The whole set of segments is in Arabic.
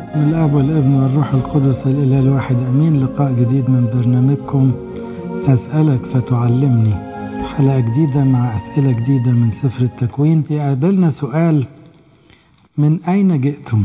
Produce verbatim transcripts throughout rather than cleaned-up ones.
من الآب والابن والروح القدس الإله الواحد أمين. لقاء جديد من برنامجكم أسألك فتعلمني، حلقة جديدة مع أسئلة جديدة من سفر التكوين. يقابلنا سؤال: من أين جئتم؟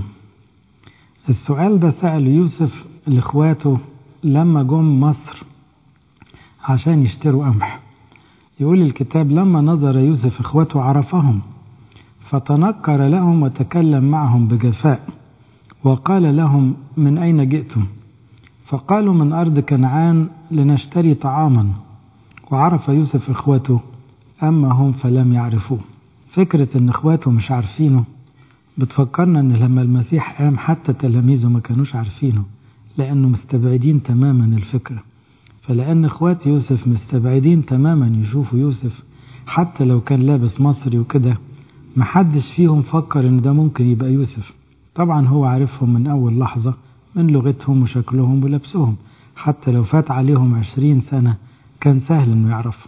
السؤال ده سأل يوسف لإخواته لما جم مصر عشان يشتروا قمح. يقول الكتاب: لما نظر يوسف إخواته عرفهم فتنكر لهم وتكلم معهم بجفاء وقال لهم: من أين جئتم؟ فقالوا: من أرض كنعان لنشتري طعاما. وعرف يوسف إخوته أما هم فلم يعرفوه. فكرة أن إخواته مش عارفينه بتفكرنا أن لما المسيح قام حتى تلاميذه ما كانوش عارفينه، لأنه مستبعدين تماما الفكرة. فلأن إخوات يوسف مستبعدين تماما يشوفوا يوسف، حتى لو كان لابس مصري وكده محدش فيهم فكر أن ده ممكن يبقى يوسف. طبعا هو عارفهم من أول لحظة من لغتهم وشكلهم ولبسهم، حتى لو فات عليهم عشرين سنة كان سهل أنه يعرفهم.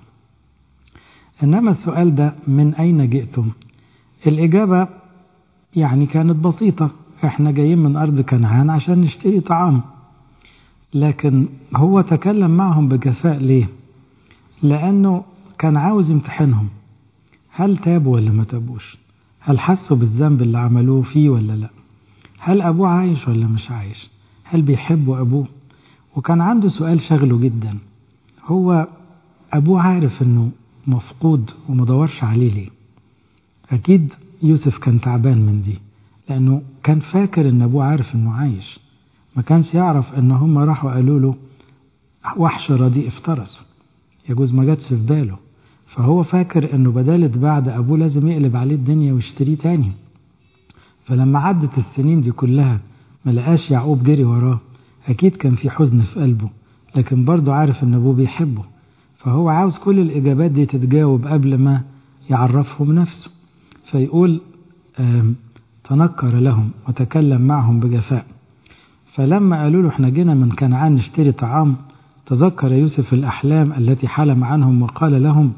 إنما السؤال ده: من أين جئتم؟ الإجابة يعني كانت بسيطة: إحنا جايين من أرض كنعان عشان نشتري طعام. لكن هو تكلم معهم بجفاء ليه؟ لأنه كان عاوز يمتحنهم، هل تابوا ولا ما تابوش؟ هل حسوا بالذنب اللي عملوه فيه ولا لا؟ هل أبوه عايش ولا مش عايش؟ هل بيحبوا أبوه؟ وكان عنده سؤال شغله جدا: هو أبوه عارف أنه مفقود ومدورش عليه ليه؟ أكيد يوسف كان تعبان من دي، لأنه كان فاكر أن أبوه عارف أنه عايش. ما كانش يعرف أن هم راحوا قالوا له وحش رديء افترسوا، يجوز ما جاتش في باله. فهو فاكر أنه بدالة بعد أبوه لازم يقلب عليه الدنيا ويشتريه تاني. فلما عدت السنين دي كلها ما لقاش يعقوب جري وراه، أكيد كان في حزن في قلبه، لكن برضه عارف أن أبوه بيحبه. فهو عاوز كل الإجابات دي تتجاوب قبل ما يعرفهم نفسه. فيقول: تنكر لهم وتكلم معهم بجفاء. فلما قالوا له: احنا جينا من كنعان نشتري طعام، تذكر يوسف الأحلام التي حلم عنهم وقال لهم: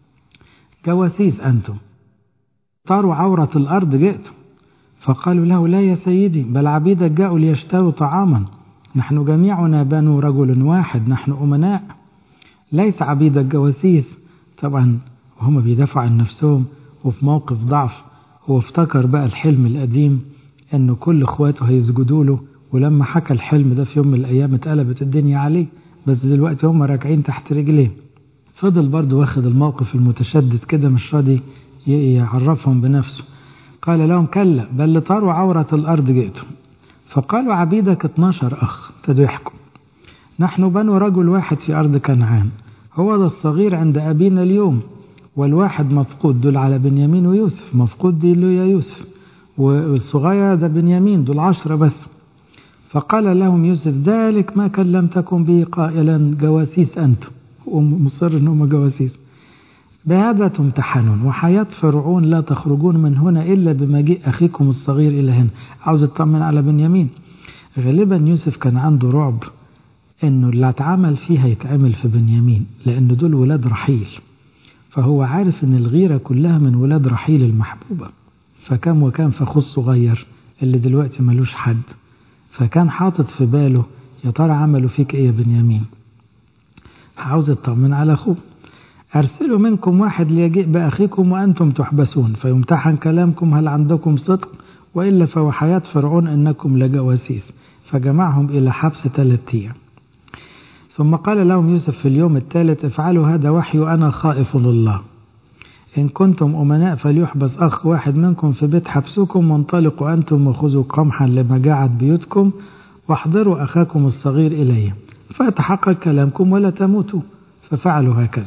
جواسيس أنتم، طاروا عورة الأرض جئتم. فقالوا له: لا يا سيدي، بل عبيدك جاءوا ليشتروا طعاما، نحن جميعنا بنو رجل واحد، نحن أمناء، ليس عبيدك جواسيس. طبعا وهم بيدافعوا عن نفسهم وفي موقف ضعف، هو افتكر بقى الحلم القديم أنه كل اخواته هيسجدوا له، ولما حكى الحلم ده في يوم من الأيام اتقلبت الدنيا عليه، بس دلوقتي هم راكعين تحت رجليه. فضل برضو واخد الموقف المتشدد كده، مش راضي يعرفهم بنفسه. قال لهم: كلا، بل لطاروا عورة الأرض جئتم. فقالوا: عبيدك اتناشر أخ، ابتدوا يحكوا: نحن بنو رجل واحد في أرض كنعان، هو ده الصغير عند أبينا اليوم، والواحد مفقود. دول على بنيامين ويوسف، مفقود دي له يا يوسف، والصغير ده بنيامين، دول عشرة بس. فقال لهم يوسف: ذلك ما كلمتكم به قائلا جواسيس أنتم. ومصر أنهم جواسيس. بهذا تمتحنون، وحياة فرعون لا تخرجون من هنا إلا بمجيء أخيكم الصغير إلى هنا. عاوز اطمن على بنيامين. غالبا يوسف كان عنده رعب أنه اللي اتعمل فيه هيتعمل في بنيامين، لأن دول ولاد رحيل. فهو عارف أن الغيرة كلها من ولاد رحيل المحبوبة. فكم وكان فخذ صغير اللي دلوقتي ملوش حد، فكان حاطط في باله: يا ترى عملوا فيك ايه يا بنيامين؟ عاوز اطمن على اخوه. ارسلوا منكم واحد ليجيء باخيكم وانتم تحبسون فيمتحن كلامكم هل عندكم صدق، والا فهو حياة فرعون انكم لجواسيس. فجمعهم الى حبس ثلاثة ايام. ثم قال لهم يوسف في اليوم الثالث: افعلوا هذا وحي انا خائف لله، إن كنتم أمناء فليحبس أخ واحد منكم في بيت حبسكم، وانطلقوا أنتم وخذوا قمحا لمجاعة بيوتكم، واحضروا أخاكم الصغير إلي، فأتحقق كلامكم ولا تموتوا. ففعلوا هكذا.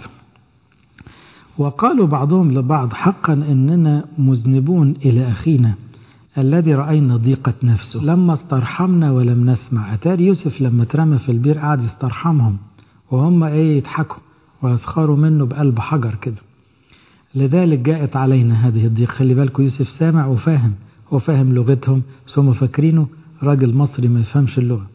وقالوا بعضهم لبعض: حقا إننا مذنبون إلى أخينا الذي رأينا ضيقة نفسه لما استرحمنا ولم نسمع. أتاري يوسف لما ترمى في البير قعد يسترحمهم، وهم إيه يضحكوا ويسخروا منه بقلب حجر كده. لذلك جاءت علينا هذه الضيق. خلي بالكم يوسف سامع وفاهم، هو فاهم لغتهم، بس هم فاكرينه راجل مصري ما يفهمش اللغة.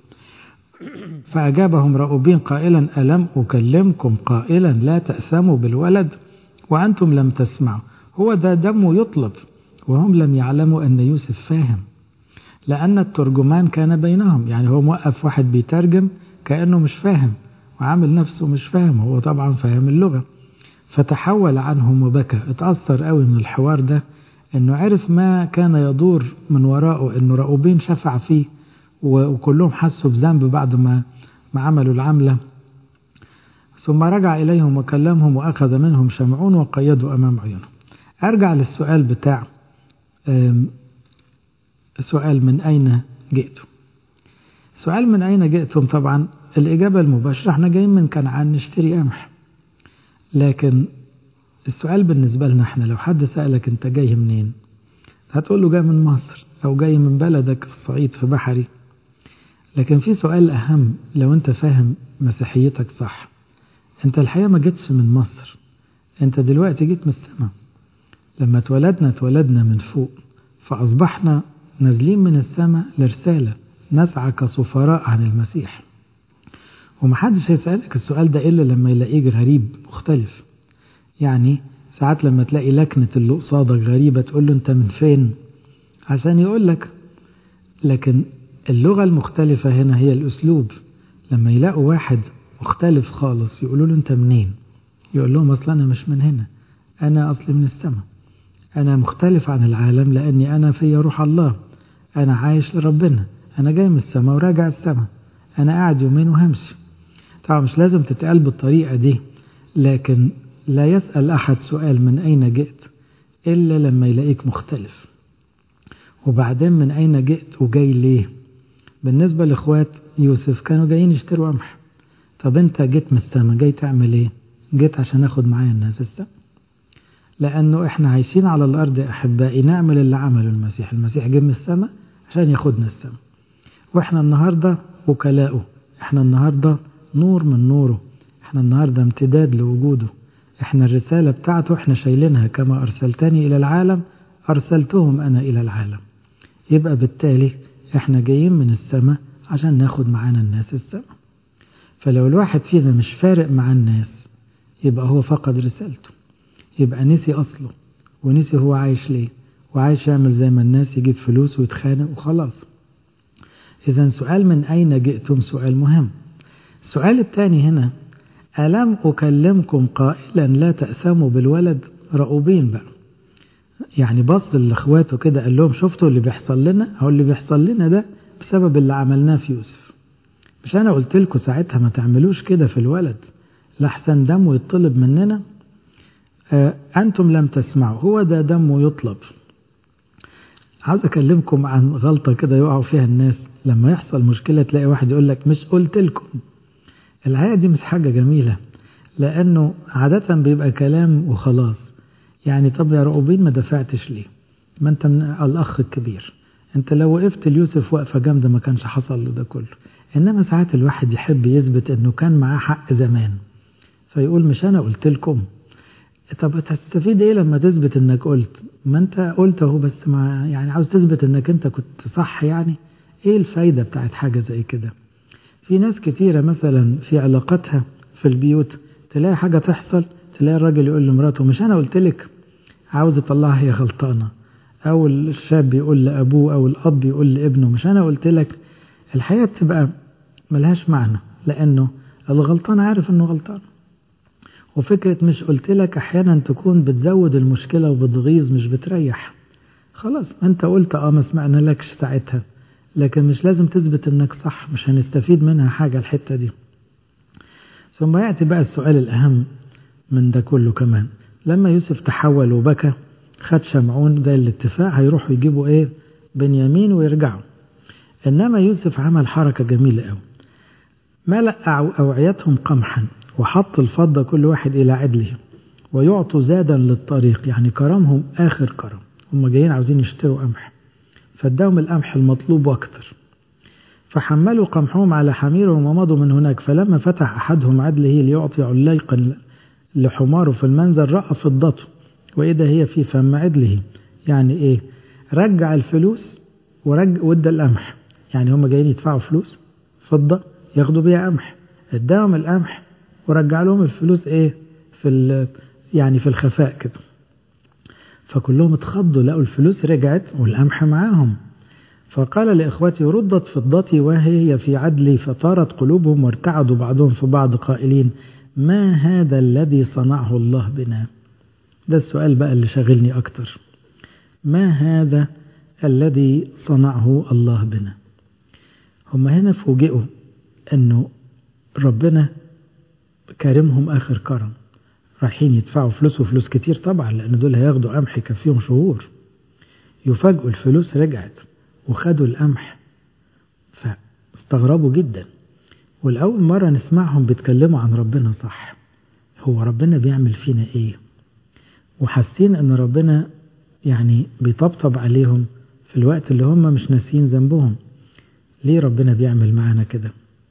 فأجابهم رأوبين قائلا: ألم أكلمكم قائلا لا تأسموا بالولد وأنتم لم تسمعوا؟ هو ده دمه يطلب. وهم لم يعلموا أن يوسف فاهم. لأن الترجمان كان بينهم، يعني هو موقف واحد بيترجم كأنه مش فاهم وعامل نفسه مش فاهم، هو طبعا فاهم اللغة. فتحول عنهم وبكى، اتأثر قوي من الحوار ده، انه عرف ما كان يدور من وراءه، انه راؤوبين شفع فيه وكلهم حسوا بذنب بعد ما ما عملوا العملة. ثم رجع إليهم وكلمهم وأخذ منهم شمعون وقيدوا أمام عيونهم. أرجع للسؤال بتاع سؤال من أين جئتم. سؤال من أين جئتم، طبعا الإجابة المباشرة احنا جايين من كنعان نشتري قمح. لكن السؤال بالنسبة لنا احنا، لو حد سألك انت جاي منين، هتقول له جاي من مصر أو جاي من بلدك في الصعيد في بحري. لكن في سؤال أهم، لو انت فاهم مسيحيتك صح، انت الحقيقة ما جيتش من مصر، انت دلوقتي جيت من السماء. لما اتولدنا اتولدنا من فوق، فأصبحنا نازلين من السماء لرسالة نسعى كسفراء عن المسيح. ومحدش هيسألك السؤال ده إلا لما يلاقيك غريب مختلف. يعني ساعات لما تلاقي لكنة اللي قصادك غريبة تقول له انت من فين عشان يقولك. لكن اللغة المختلفة هنا هي الأسلوب. لما يلاقوا واحد مختلف خالص يقولوا له انت منين، يقول لهم اصلا انا مش من هنا، انا اصلي من السماء، انا مختلف عن العالم لاني انا في روح الله، انا عايش لربنا، انا جاي من السماء وراجع السماء، انا قاعد يومين وهمشي. طبعا مش لازم تتقال بالطريقة دي، لكن لا يسأل احد سؤال من اين جئت الا لما يلاقيك مختلف. وبعدين من اين جئت وجاي ليه. بالنسبة لاخوات يوسف كانوا جايين يشتروا قمح. طب انت جيت من السماء جاي تعمل ايه؟ جيت عشان اخد معايا الناس السماء. لانه احنا عايشين على الارض يا احبائي نعمل اللي عمله المسيح. المسيح جه من السماء عشان ياخدنا السماء، واحنا النهاردة وكلاؤه، احنا النهاردة نور من نوره، احنا النهاردة امتداد لوجوده، احنا الرسالة بتاعته احنا شايلينها. كما ارسلتني الى العالم ارسلتهم انا الى العالم. يبقى بالتالي احنا جايين من السماء عشان ناخد معانا الناس السماء. فلو الواحد فينا مش فارق مع الناس يبقى هو فقد رسالته، يبقى نسي أصله ونسي هو عايش ليه، وعايش يعمل زي ما الناس يجيب فلوس ويتخانق وخلاص. إذن سؤال من أين جئتم سؤال مهم. السؤال الثاني هنا، ألم أكلمكم قائلا لا تأثموا بالولد؟ راؤوبين بقى يعني بص لإخواته كده قال لهم شفتوا اللي بيحصل لنا؟ أو اللي بيحصل لنا ده بسبب اللي عملناه في يوسف. مش أنا قلت لكم ساعتها ما تعملوش كده في الولد لحسن دمه يطلب مننا؟ آه أنتم لم تسمعوا، هو ده دمه يطلب. عاوز أكلمكم عن غلطة كده يقعوا فيها الناس. لما يحصل مشكلة تلاقي واحد يقول لك مش قلت لكم. الحقيقة دي مش حاجة جميلة، لأنه عادة بيبقى كلام وخلاص. يعني طب يا راؤوبين ما دفعتش ليه؟ ما أنت من الأخ الكبير، أنت لو وقفت ليوسف وقفة جامدة ما كانش حصل له ده كله. إنما ساعات الواحد يحب يثبت أنه كان معاه حق زمان، فيقول مش أنا قلت لكم. طب هتستفيد إيه لما تثبت أنك قلت؟ ما أنت قلت أهو، بس ما يعني عاوز تثبت أنك أنت كنت صح. يعني إيه الفايدة بتاعت حاجة زي كده؟ في ناس كتيرة مثلا في علاقتها في البيوت تلاقي حاجة تحصل، تلاقي الراجل يقول لمراته مش أنا قلت لك، عاوز يطلعها هي غلطانة. أو الشاب يقول لأبوه أو الأب يقول لابنه مش أنا قلت لك. الحياة تبقى ملهاش معنى، لأنه الغلطان عارف أنه غلطان. وفكرة مش قلت لك أحيانا تكون بتزود المشكلة وبتغيظ مش بتريح. خلاص أنت قلت آه ما سمعنا لكش ساعتها، لكن مش لازم تثبت أنك صح، مش هنستفيد منها حاجة الحتة دي. ثم يأتي بقى السؤال الأهم من ده كله كمان. لما يوسف تحول وبكى خد شمعون زي الاتفاق هيروحوا يجيبوا إيه بنيامين ويرجعوا. إنما يوسف عمل حركة جميلة قوي، ملأ أوعيتهم قمحا وحط الفضة كل واحد إلى عدله ويعطوا زادا للطريق. يعني كرمهم آخر كرم، هم جايين عاوزين يشتروا قمح فاداهم القمح المطلوب واكتر. فحملوا قمحهم على حميرهم ومضوا من هناك. فلما فتح أحدهم عدله ليعطي عليقا لحماره في المنزل رأى فضته وإذا هي في فم عدله. يعني إيه؟ رجع الفلوس ورجع وادى القمح. يعني هم جايين يدفعوا فلوس فضة ياخدوا بيها قمح، اداهم القمح ورجع لهم الفلوس ايه في يعني في الخفاء كده. فكلهم اتخضوا لقوا الفلوس رجعت والقمح معاهم. فقال لإخوتي ردت فضتي وهي في عدلي، فطارت قلوبهم وارتعدوا بعضهم في بعض قائلين ما هذا الذي صنعه الله بنا؟ ده السؤال بقى اللي شاغلني أكتر. ما هذا الذي صنعه الله بنا؟ هم هنا فوجئوا أنه ربنا كرمهم آخر كرم، رايحين يدفعوا فلوس وفلوس كتير طبعا لأن دول هياخدوا قمح يكفيهم شهور. يفاجئوا الفلوس رجعت وخدوا القمح، فاستغربوا جدا. والأول مرة نسمعهم بيتكلموا عن ربنا صح، هو ربنا بيعمل فينا إيه؟ وحاسين أن ربنا يعني بيطبطب عليهم في الوقت اللي هم مش ناسين ذنبهم. ليه ربنا بيعمل معانا كده؟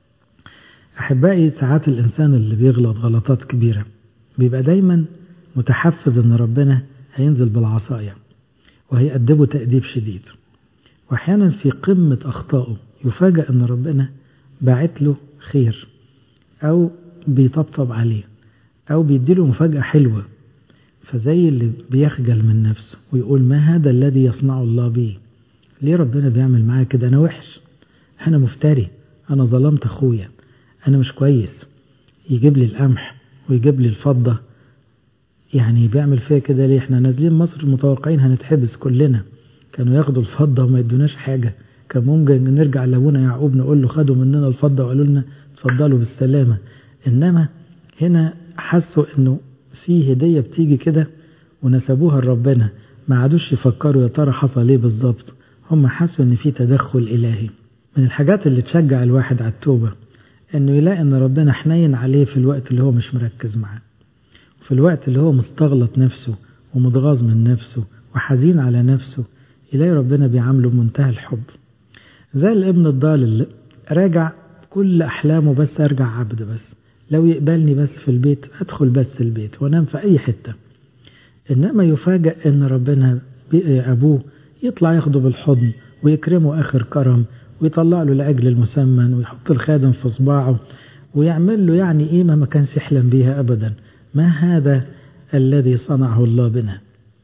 أحبائي، ساعات الإنسان اللي بيغلط غلطات كبيرة بيبقى دايما متحفز أن ربنا هينزل بالعصاية وهيأدبه تأديب شديد، وأحيانا في قمة أخطائه يفاجأ أن ربنا باعت له خير أو بيطبطب عليه أو بيديله مفاجأة حلوة، فزي اللي بيخجل من نفسه ويقول ما هذا الذي يصنع الله بي؟ ليه ربنا بيعمل معايا كده؟ أنا وحش، أنا مفتري، أنا ظلمت أخويا، أنا مش كويس. يجيب لي القمح ويجيب لي الفضة، يعني بيعمل فيها كده ليه؟ احنا نازلين مصر متوقعين هنتحبس كلنا، كانوا ياخدوا الفضة وما يدوناش حاجة. كان ممكن نرجع لابونا يعقوب نقول له خدوا مننا الفضة وقالوا لنا اتفضلوا بالسلامة. إنما هنا حسوا إنه في هدية بتيجي كده ونسبوها لربنا، ما عادوش يفكروا يا ترى حصل ايه بالظبط. هم حسوا إن في تدخل إلهي. من الحاجات اللي تشجع الواحد على التوبة إنه يلاقي إن ربنا حنين عليه في الوقت اللي هو مش مركز معاه، في الوقت اللي هو مستغلط نفسه ومتغاظ من نفسه وحزين على نفسه، يلاقي ربنا بيعامله بمنتهى الحب. زي الابن الضال اللي راجع كل أحلامه بس أرجع عبد، بس لو يقبلني بس في البيت أدخل بس البيت وأنام في أي حتة. إنما يفاجأ إن ربنا أبوه يطلع ياخده بالحضن ويكرمه آخر كرم ويطلع له العجل المسمن ويحط الخادم في صباعه ويعمل له يعني قيمة ما كانش يحلم بيها أبدا. ما هذا الذي صنعه الله بنا؟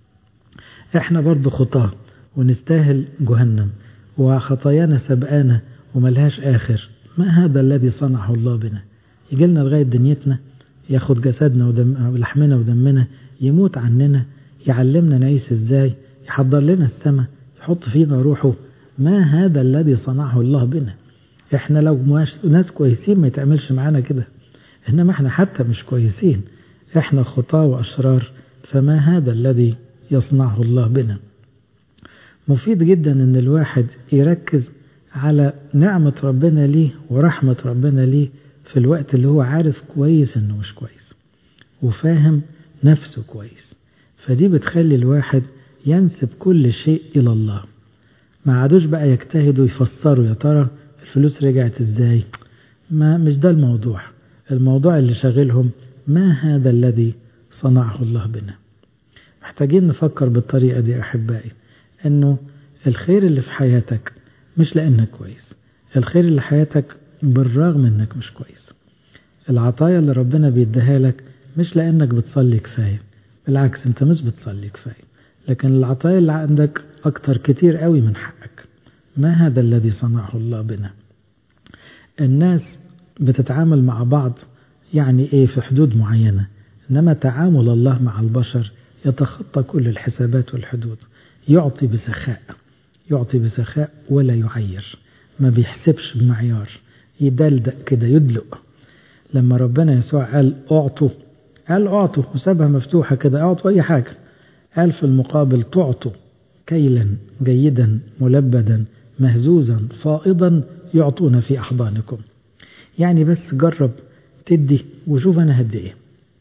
احنا برضو خطاه ونستاهل جهنم وخطايانا سبقانا وملهاش آخر. ما هذا الذي صنعه الله بنا؟ يجيلنا لغاية دنيتنا، ياخد جسدنا ودم ولحمنا ودمنا، يموت عننا، يعلمنا نعيش ازاي، يحضر لنا السماء، يحط فينا روحه. ما هذا الذي صنعه الله بنا؟ احنا لو ناس كويسين ما يتعملش معانا كده، انما احنا حتى مش كويسين، احنا خطاة واشرار. فما هذا الذي يصنعه الله بنا؟ مفيد جدا ان الواحد يركز على نعمة ربنا ليه ورحمة ربنا ليه في الوقت اللي هو عارف كويس انه مش كويس وفاهم نفسه كويس. فدي بتخلي الواحد ينسب كل شيء الى الله. ما عادوش بقى يجتهدوا يفسروا يا ترى الفلوس رجعت ازاي، ما مش ده الموضوع. الموضوع اللي شاغلهم ما هذا الذي صنعه الله بنا. محتاجين نفكر بالطريقة دي أحبائي، أنه الخير اللي في حياتك مش لأنك كويس، الخير اللي في حياتك بالرغم أنك مش كويس. العطايا اللي ربنا بيديها لك مش لأنك بتصلي كفاية، بالعكس أنت مش بتصلي كفاية، لكن العطايا اللي عندك أكتر كتير قوي من حقك. ما هذا الذي صنعه الله بنا؟ الناس بتتعامل مع بعض يعني إيه في حدود معينة، إنما تعامل الله مع البشر يتخطى كل الحسابات والحدود. يعطي بسخاء، يعطي بسخاء ولا يعير، ما بيحسبش بمعيار، يدلدق كده يدلق. لما ربنا يسوع قال أعطوا، قال أعطوا وسابها مفتوحة كده، أعطوا أي حاجة. قال في المقابل تعطوا كيلا جيدا ملبدا مهزوزا فائضا يعطون في أحضانكم. يعني بس جرب تدي وشوف أنا هدي إيه.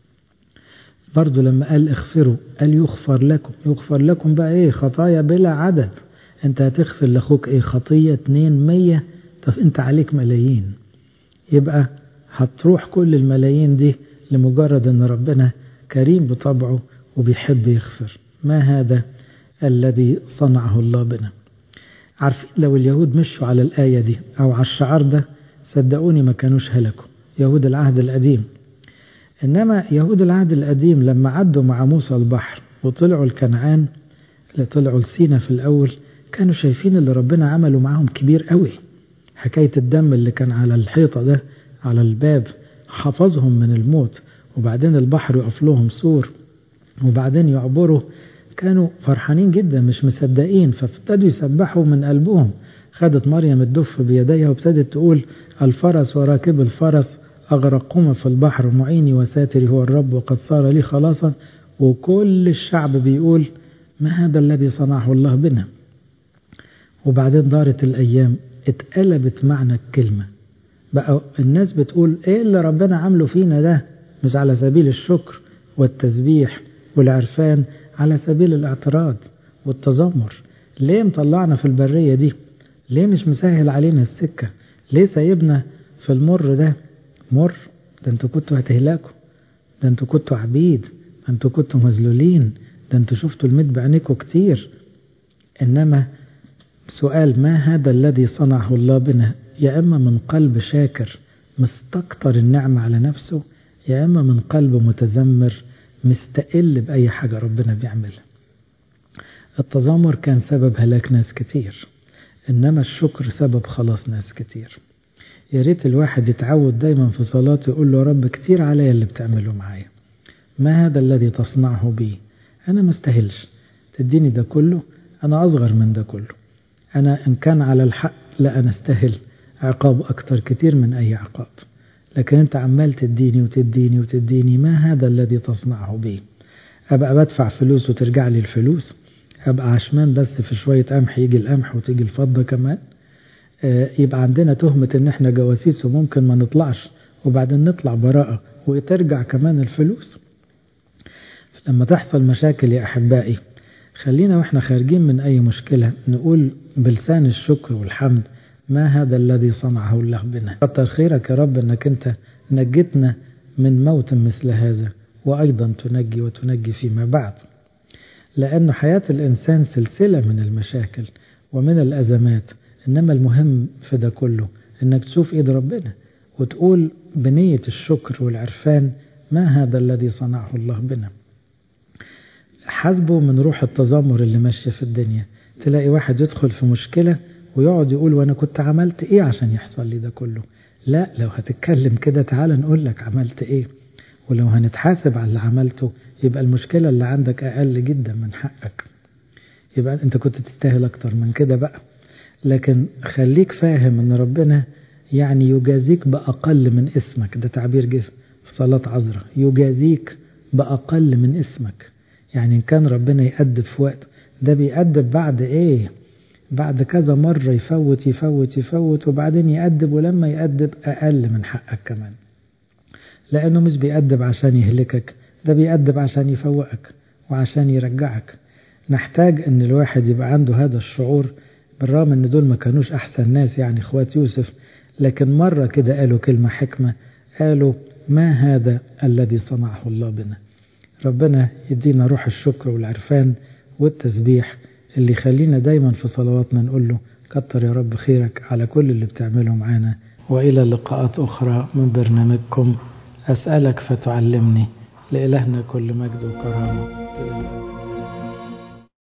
برضو لما قال اغفروا قال يغفر لكم. يغفر لكم بقى إيه؟ خطايا بلا عدد. أنت هتغفر لأخوك إيه؟ خطية اتنين مية؟ طب أنت عليك ملايين، يبقى هتروح كل الملايين دي لمجرد أن ربنا كريم بطبعه وبيحب يغفر. ما هذا الذي صنعه الله بنا؟ عارفين لو اليهود مشوا على الآية دي أو على الشعار ده صدقوني ما كانوش هلكوا، يهود العهد القديم. إنما يهود العهد القديم لما عدوا مع موسى البحر وطلعوا الكنعان، اللي طلعوا لسينا في الأول، كانوا شايفين اللي ربنا عمله معاهم كبير قوي. حكاية الدم اللي كان على الحيطة ده على الباب حفظهم من الموت، وبعدين البحر يقف لهم سور، وبعدين يعبروا. كانوا فرحانين جدا مش مصدقين، فابتدوا يسبحوا من قلبهم. خدت مريم الدف بيديها وابتدت تقول الفرس وراكب الفرس أغرقهما في البحر، معيني وساتري هو الرب وقد صار لي خلاصا. وكل الشعب بيقول ما هذا الذي صنعه الله بنا. وبعدين دارت الأيام اتقلبت معنى الكلمة، بقى الناس بتقول ايه اللي ربنا عمله فينا ده، مش على سبيل الشكر والتسبيح والعرفان، على سبيل الاعتراض والتذمر. ليه مطلعنا في البرية دي؟ ليه مش مسهل علينا السكة؟ ليه سايبنا في المر ده؟ مر ده انتوا كنتوا هتهلاكوا، ده انتوا كنتوا عبيد، ده انتوا كنتوا مذلولين، ده انتوا شفتوا الميت بعينيكوا كتير. انما سؤال ما هذا الذي صنعه الله بنا، يا اما من قلب شاكر مستكتر النعمة على نفسه، يا اما من قلب متذمر مستقل بأي حاجة ربنا بيعملها. التذمر كان سبب هلاك ناس كتير، إنما الشكر سبب خلاص ناس كتير. يا ريت الواحد يتعود دايما في صلاته يقول له رب كتير عليا اللي بتعمله معايا، ما هذا الذي تصنعه بي؟ أنا ما استاهلش تديني ده كله، أنا أصغر من ده كله، أنا إن كان على الحق لا أنا استاهل عقاب أكتر كتير من أي عقاب، لكن أنت عمال تديني وتديني وتديني، ما هذا الذي تصنعه بي؟ أبقى بدفع فلوس وترجع لي الفلوس؟ أبقى عشمان بس في شوية قمح يجي القمح وتيجي الفضة كمان؟ آه يبقى عندنا تهمة إن إحنا جواسيس وممكن ما نطلعش، وبعدين نطلع براءة وترجع كمان الفلوس. لما تحصل مشاكل يا أحبائي، خلينا وإحنا خارجين من أي مشكلة نقول بلسان الشكر والحمد ما هذا الذي صنعه الله بنا. كتر خيرك يا رب أنك أنت نجتنا من موت مثل هذا، وأيضا تنجي وتنجي فيما بعد. لأن حياة الإنسان سلسلة من المشاكل ومن الأزمات، إنما المهم في ده كله إنك تشوف إيد ربنا وتقول بنية الشكر والعرفان ما هذا الذي صنعه الله بنا. حسبه من روح التذمر اللي ماشية في الدنيا. تلاقي واحد يدخل في مشكلة ويقعد يقول وأنا كنت عملت إيه عشان يحصل لي ده كله؟ لا، لو هتتكلم كده تعال نقول لك عملت إيه، ولو هنتحاسب على اللي عملته يبقى المشكلة اللي عندك أقل جدا من حقك، يبقى أنت كنت تستاهل أكتر من كده بقى. لكن خليك فاهم أن ربنا يعني يجازيك بأقل من اسمك. ده تعبير جسم في صلاة عذراء، يجازيك بأقل من اسمك. يعني إن كان ربنا يأدب في وقت، ده بيأدب بعد إيه؟ بعد كذا مرة يفوت يفوت يفوت وبعدين يأدب، ولما يأدب أقل من حقك كمان، لأنه مش بيأدب عشان يهلكك، ده بيأدب عشان يفوقك وعشان يرجعك. نحتاج أن الواحد يبقى عنده هذا الشعور، بالرغم أن دول ما كانوش أحسن ناس يعني إخوات يوسف، لكن مرة كده قالوا كلمة حكمة، قالوا ما هذا الذي صنعه الله بنا. ربنا يدينا روح الشكر والعرفان والتسبيح اللي يخلينا دايما في صلواتنا نقول له كتر يا رب خيرك على كل اللي بتعمله معانا. وإلى لقاءات أخرى من برنامجكم أسألك فتعلمني. لإلهنا كل مجد وكرامة.